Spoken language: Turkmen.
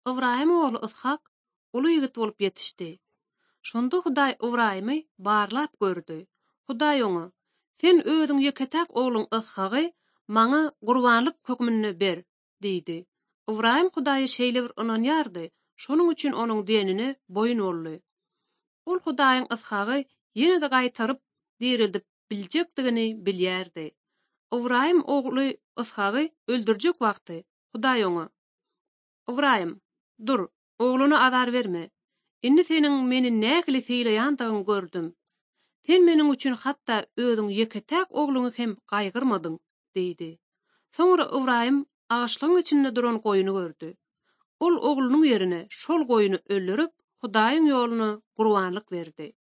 Ibrahim oğlu Ishak uly ýigit bolup ýetişdi. Şonda Hudaý Ibrahimy barlap gördü. Hudaý oňa: "Sen özüň ýeketäk ogluň Ishaky maňa gurbanlyk hökmüni ber" diýdi. Ibrahim Hudaýa şeýle bir ynanýardy, şonuň üçin onuň denine boýun boldy. Ol Hudaýyň Ishaky ýene-de gaýtaryp dirildi biljekdigini bilýärdi. Ibrahim ogly Ishaky öldürjek wagty Hudaý oňa: "Ibrahim, dur, ogluny azar berme. Indi seniň meni nähili sylaýandygyny gördüm. Sen meniň üçin hatda özüň ýeketäk ogluňy hem gaýgyrmadyň" diýdi. Soňra Ibrahim agaçlygyň içinde duran goýuny gördü. Ol oglunyň ýerine şol goýuny öldürip Hudaýyň ýoluna gurbanlyk berdi.